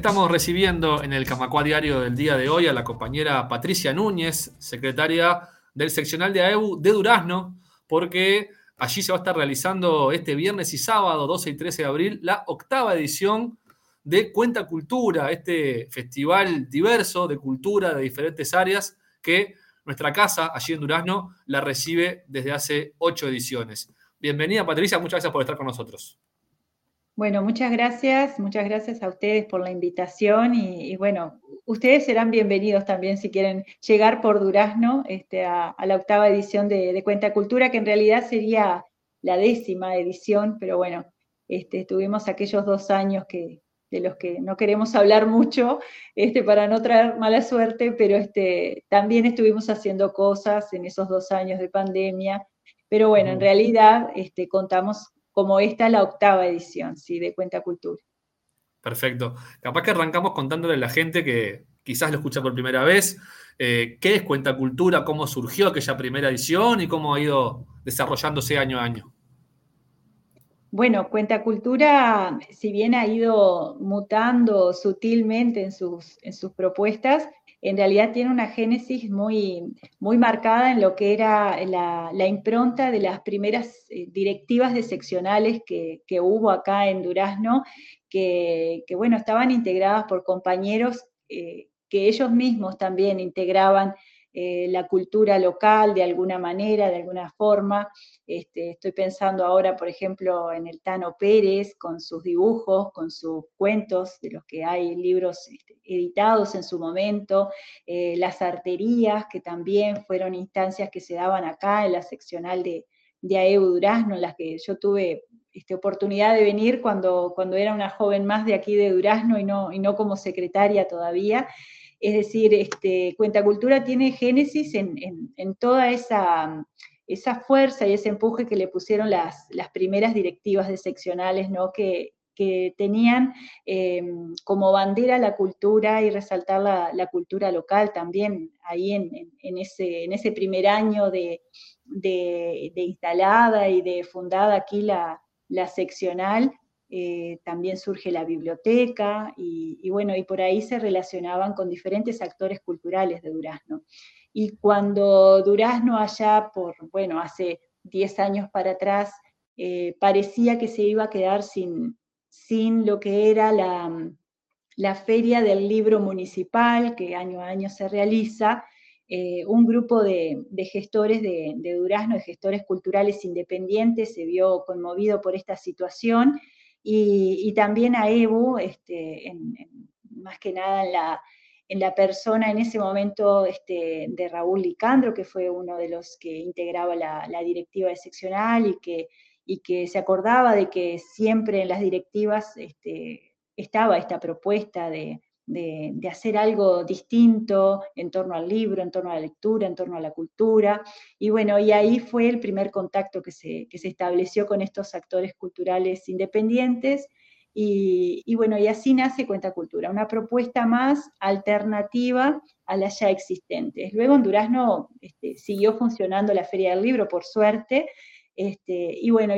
Estamos recibiendo en el Camacuá Diario del día de hoy a la compañera Patricia Núñez, secretaria del seccional de AEBU de Durazno, porque allí se va a estar realizando este viernes y sábado, 12 y 13 de abril, la 8ª edición de Cuenta Cultura, este festival diverso de cultura de diferentes áreas que nuestra casa, allí en Durazno, la recibe desde hace 8 ediciones. Bienvenida, Patricia, muchas gracias por estar con nosotros. Bueno, muchas gracias a ustedes por la invitación y bueno, ustedes serán bienvenidos también si quieren llegar por Durazno a la 8ª edición de Cuenta Cultura, que en realidad sería la 10ª edición, pero bueno, tuvimos aquellos 2 años de los que no queremos hablar mucho, para no traer mala suerte, pero también estuvimos haciendo cosas en esos 2 años de pandemia, pero bueno, en realidad contamos como esta la 8ª edición, ¿sí? De Cuenta Cultura. Perfecto. Capaz que arrancamos contándole a la gente que quizás lo escucha por primera vez, qué es Cuenta Cultura, cómo surgió aquella primera edición y cómo ha ido desarrollándose año a año. Bueno, Cuenta Cultura, si bien ha ido mutando sutilmente en sus propuestas, en realidad tiene una génesis muy marcada en lo que era la impronta de las primeras directivas de seccionales que hubo acá en Durazno, bueno, estaban integradas por compañeros que ellos mismos también integraban la cultura local de alguna manera, de alguna forma. Estoy pensando ahora, por ejemplo, en el Tano Pérez, con sus dibujos, con sus cuentos, de los que hay libros editados en su momento, las arterías, que también fueron instancias que se daban acá en la seccional de AEBU Durazno, en las que yo tuve oportunidad de venir cuando era una joven más de aquí de Durazno y no como secretaria todavía. Es decir, Cuenta Cultura tiene génesis en toda esa fuerza y ese empuje que le pusieron las primeras directivas de seccionales, ¿no? Que tenían como bandera la cultura y resaltar la cultura local también, ahí en ese primer año de instalada y de fundada aquí la seccional. También surge la biblioteca y bueno, y por ahí se relacionaban con diferentes actores culturales de Durazno. Y cuando Durazno allá bueno, hace 10 años para atrás, parecía que se iba a quedar sin lo que era la feria del libro municipal, que año a año se realiza, un grupo de gestores de Durazno, de gestores culturales independientes, se vio conmovido por esta situación, y también a EBU, más que nada en la persona en ese momento de Raúl Licandro, que fue uno de los que integraba la directiva de seccional y que se acordaba de que siempre en las directivas estaba esta propuesta de hacer algo distinto en torno al libro, en torno a la lectura, en torno a la cultura. Y bueno, y ahí fue el primer contacto que se estableció con estos actores culturales independientes. Y bueno, y así nace Cuenta Cultura, una propuesta más alternativa a las ya existentes. Luego en Durazno siguió funcionando la Feria del Libro, por suerte, y bueno,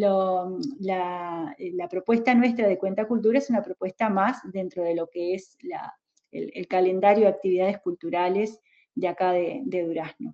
la propuesta nuestra de Cuenta Cultura es una propuesta más dentro de lo que es el calendario de actividades culturales de acá de Durazno.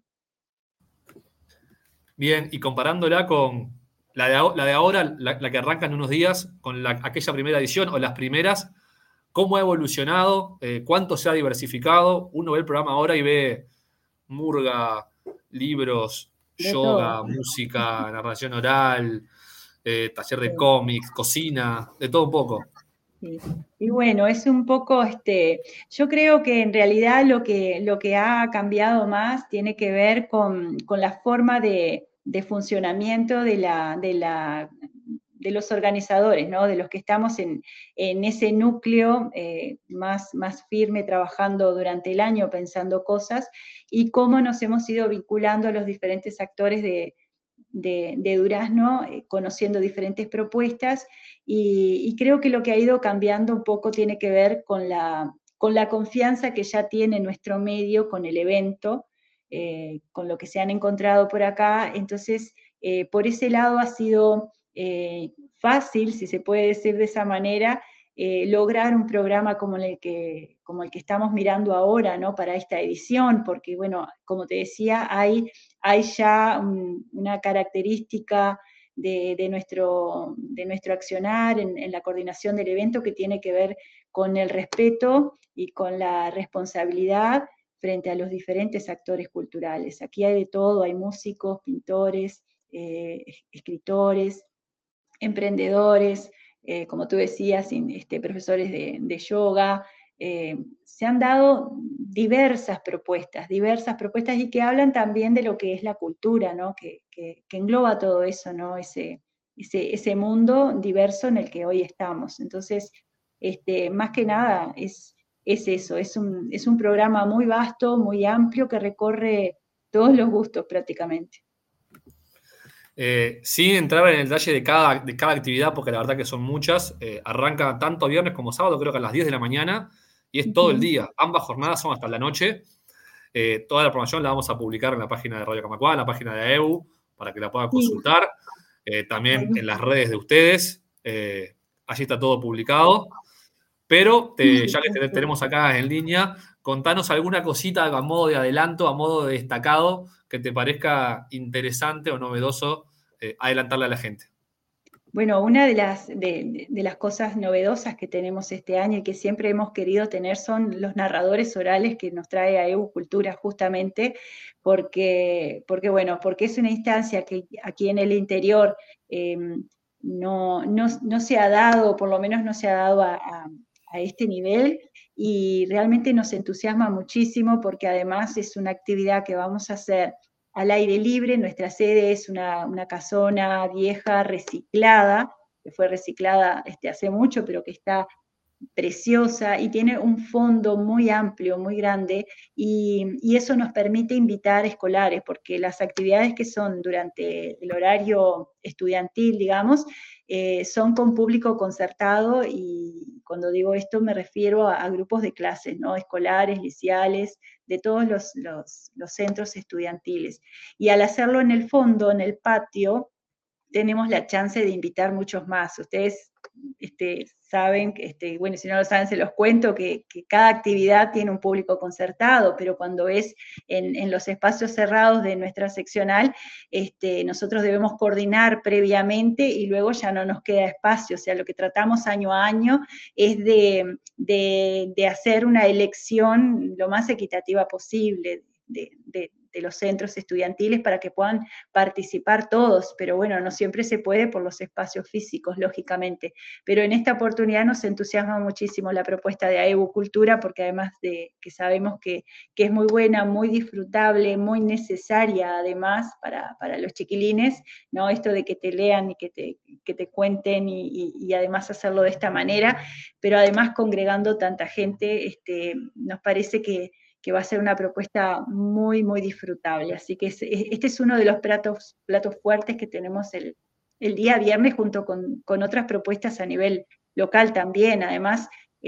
Bien, y comparándola con la de ahora, la que arranca en unos días, con aquella primera edición o las primeras, ¿cómo ha evolucionado? ¿Cuánto se ha diversificado? Uno ve el programa ahora y ve murga, libros, De todo. yoga, música, narración oral, taller de Sí. cómics, cocina, de todo un poco. Sí. Y bueno, es un poco, yo creo que en realidad lo que ha cambiado más tiene que ver con la forma de funcionamiento de los organizadores, ¿no? De los que estamos en ese núcleo más firme, trabajando durante el año, pensando cosas, y cómo nos hemos ido vinculando a los diferentes actores de Durazno, conociendo diferentes propuestas, y creo que lo que ha ido cambiando un poco tiene que ver con la confianza que ya tiene nuestro medio con el evento, con lo que se han encontrado por acá. Entonces, por ese lado ha sido fácil, si se puede decir de esa manera, lograr un programa como el que estamos mirando ahora, ¿no? Para esta edición, porque, bueno, como te decía, hay ya una característica de nuestro accionar en la coordinación del evento que tiene que ver con el respeto y con la responsabilidad frente a los diferentes actores culturales. Aquí hay de todo, hay músicos, pintores, escritores, emprendedores, como tú decías, profesores de yoga. Se han dado diversas propuestas y que hablan también de lo que es la cultura, ¿no? que engloba todo eso, ¿no? Ese mundo diverso en el que hoy estamos. Entonces, más que nada es eso, es un programa muy vasto, muy amplio, que recorre todos los gustos prácticamente. Sin entrar en el detalle de cada actividad, porque la verdad que son muchas, arranca tanto viernes como sábado, creo que a las 10 de la mañana, y es todo el día. Ambas jornadas son hasta la noche. Toda la programación la vamos a publicar en la página de Radio Camacuá, en la página de AEBU, para que la puedan consultar. También en las redes de ustedes. Allí está todo publicado. Pero ya que tenemos acá en línea, contanos alguna cosita a modo de adelanto, a modo de destacado, que te parezca interesante o novedoso adelantarle a la gente. Bueno, una de las cosas novedosas que tenemos este año y que siempre hemos querido tener son los narradores orales que nos trae AEBU Cultura, justamente porque es una instancia que aquí en el interior no se ha dado, por lo menos no se ha dado a este nivel, y realmente nos entusiasma muchísimo porque además es una actividad que vamos a hacer al aire libre. Nuestra sede es una casona vieja reciclada, que fue reciclada hace mucho, pero que está preciosa y tiene un fondo muy amplio, muy grande, y eso nos permite invitar escolares, porque las actividades que son durante el horario estudiantil, digamos, son con público concertado, y cuando digo esto me refiero a grupos de clases, ¿no? Escolares, liceales, de todos los centros estudiantiles. Y al hacerlo en el fondo, en el patio, tenemos la chance de invitar muchos más. Ustedes saben, bueno, si no lo saben se los cuento, que cada actividad tiene un público concertado, pero cuando es en los espacios cerrados de nuestra seccional, nosotros debemos coordinar previamente y luego ya no nos queda espacio. O sea, lo que tratamos año a año es de hacer una elección lo más equitativa posible de los centros estudiantiles para que puedan participar todos, pero bueno, no siempre se puede por los espacios físicos, lógicamente. Pero en esta oportunidad nos entusiasma muchísimo la propuesta de AEBU Cultura, porque además de que sabemos que es muy buena, muy disfrutable, muy necesaria además para los chiquilines, ¿no? Esto de que te lean y que te cuenten y además hacerlo de esta manera, pero además congregando tanta gente, nos parece que va a ser una propuesta muy, muy disfrutable. Así que este es uno de los platos fuertes que tenemos el día viernes, junto con otras propuestas a nivel local también. Además,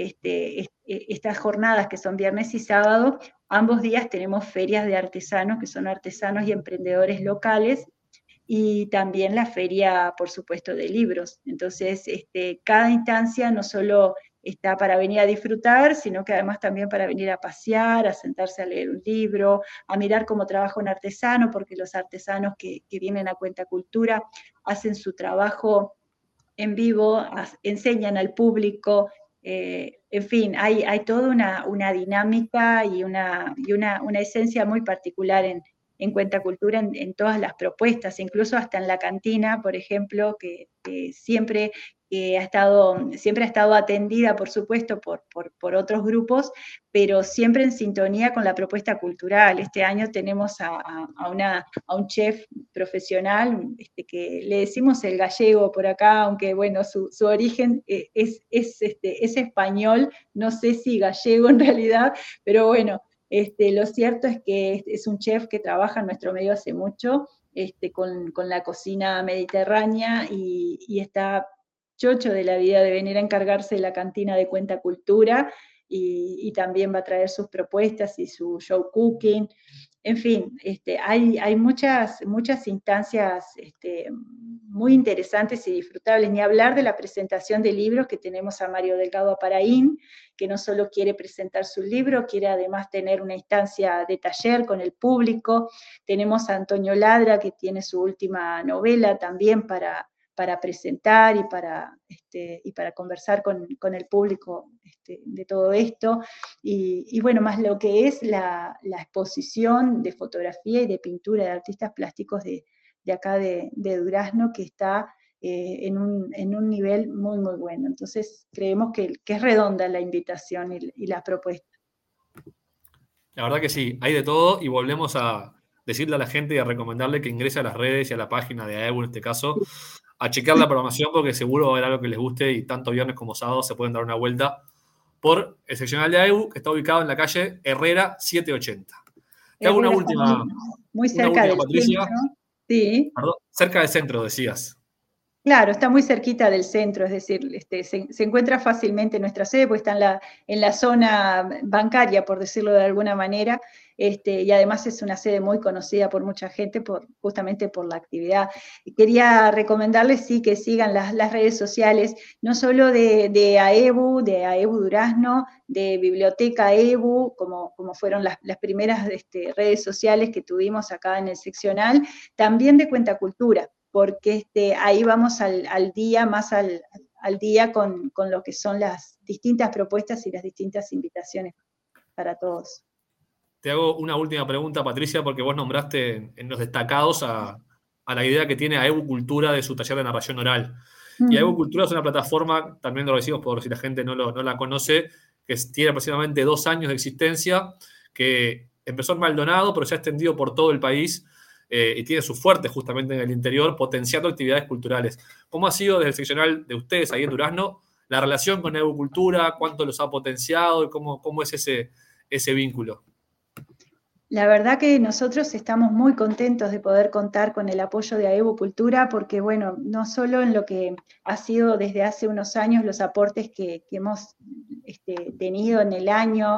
estas jornadas que son viernes y sábado, ambos días tenemos ferias de artesanos, que son artesanos y emprendedores locales, y también la feria, por supuesto, de libros. Entonces, cada instancia no solo está para venir a disfrutar, sino que además también para venir a pasear, a sentarse a leer un libro, a mirar cómo trabaja un artesano, porque los artesanos que vienen a Cuenta Cultura hacen su trabajo en vivo, enseñan al público. En fin, hay toda una dinámica y una esencia muy particular en Cuenta Cultura en todas las propuestas, incluso hasta en la cantina, por ejemplo, que siempre ha estado atendida, por supuesto, por otros grupos, pero siempre en sintonía con la propuesta cultural. Este año tenemos a un chef profesional, que le decimos el gallego por acá, aunque bueno, su origen es español, no sé si gallego en realidad, pero bueno, lo cierto es que es un chef que trabaja en nuestro medio hace mucho, con la cocina mediterránea, y está chocho de la vida de venir a encargarse de la cantina de Cuenta Cultura, y también va a traer sus propuestas y su show cooking. En fin, hay muchas instancias muy interesantes y disfrutables, ni hablar de la presentación de libros que tenemos a Mario Delgado Aparaín, que no solo quiere presentar su libro, quiere además tener una instancia de taller con el público. Tenemos a Antonio Ladra, que tiene su última novela también para presentar y para conversar con el público de todo esto. Y bueno, más lo que es la exposición de fotografía y de pintura de artistas plásticos de acá de Durazno, que está en un nivel muy, muy bueno. Entonces, creemos que es redonda la invitación y la propuesta. La verdad que sí, hay de todo, y volvemos a decirle a la gente y a recomendarle que ingrese a las redes y a la página de AEBU en este caso, a chequear la programación, porque seguro va a haber algo que les guste, y tanto viernes como sábado se pueden dar una vuelta por el seccional de AEBU, que está ubicado en la calle Herrera 780. Te hago una última. Muy cerca del Patricia. Centro. Sí. Perdón, cerca del centro, decías. Claro, está muy cerquita del centro, es decir, se encuentra fácilmente en nuestra sede, porque está en la zona bancaria, por decirlo de alguna manera, y además es una sede muy conocida por mucha gente, justamente por la actividad. Quería recomendarles, sí, que sigan las redes sociales, no solo de AEBU Durazno, de Biblioteca AEBU, como fueron las primeras redes sociales que tuvimos acá en el seccional, también de Cuenta Cultura, porque ahí vamos al día, más al día con lo que son las distintas propuestas y las distintas invitaciones para todos. Te hago una última pregunta, Patricia, porque vos nombraste en los destacados a la idea que tiene AEBU Cultura de su taller de narración oral. Y AEBU Cultura es una plataforma, también lo decimos por si la gente no la conoce, que tiene aproximadamente 2 años de existencia, que empezó en Maldonado, pero se ha extendido por todo el país, y tiene su fuerte justamente en el interior, potenciando actividades culturales. ¿Cómo ha sido desde el seccional de ustedes ahí en Durazno la relación con AEBU Cultura? ¿Cuánto los ha potenciado? ¿Y cómo es ese vínculo? La verdad que nosotros estamos muy contentos de poder contar con el apoyo de AEBU Cultura, porque bueno, no solo en lo que ha sido desde hace unos años los aportes que hemos tenido en el año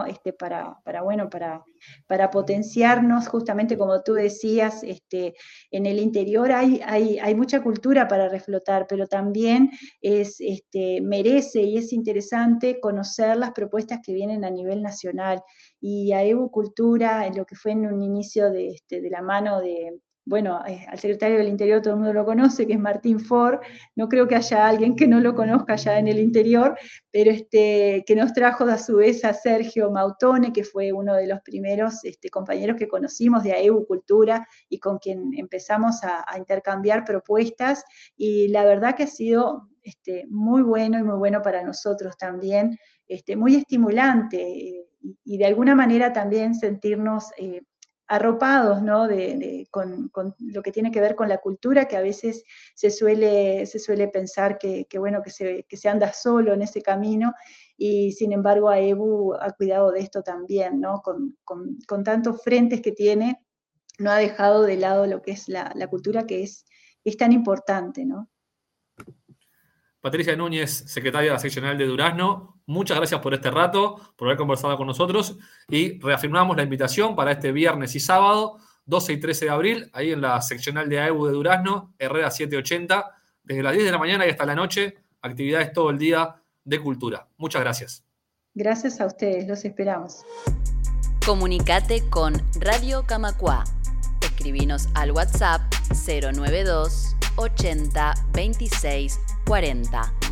para potenciarnos, justamente como tú decías, en el interior hay mucha cultura para reflotar, pero también merece y es interesante conocer las propuestas que vienen a nivel nacional. Y AEBU Cultura, en lo que fue en un inicio de la mano de, bueno, al secretario del Interior todo el mundo lo conoce, que es Martín Ford, no creo que haya alguien que no lo conozca allá en el interior, pero que nos trajo a su vez a Sergio Mautone, que fue uno de los primeros compañeros que conocimos de AEBU Cultura y con quien empezamos a intercambiar propuestas, y la verdad que ha sido muy bueno y muy bueno para nosotros también, muy estimulante, y de alguna manera también sentirnos arropados, ¿no? con lo que tiene que ver con la cultura, que a veces se suele pensar que se anda solo en ese camino, y sin embargo AEBU ha cuidado de esto también, ¿no? Con tantos frentes que tiene, no ha dejado de lado lo que es la cultura, que es tan importante, ¿no? Patricia Núñez, secretaria seccional de Durazno, muchas gracias por este rato, por haber conversado con nosotros, y reafirmamos la invitación para este viernes y sábado, 12 y 13 de abril, ahí en la seccional de AEBU de Durazno, Herrera 780, desde las 10 de la mañana y hasta la noche, actividades todo el día de cultura. Muchas gracias. Gracias a ustedes, los esperamos. Comunicate con Radio Camacuá. Escribinos al WhatsApp 092 80 26 40.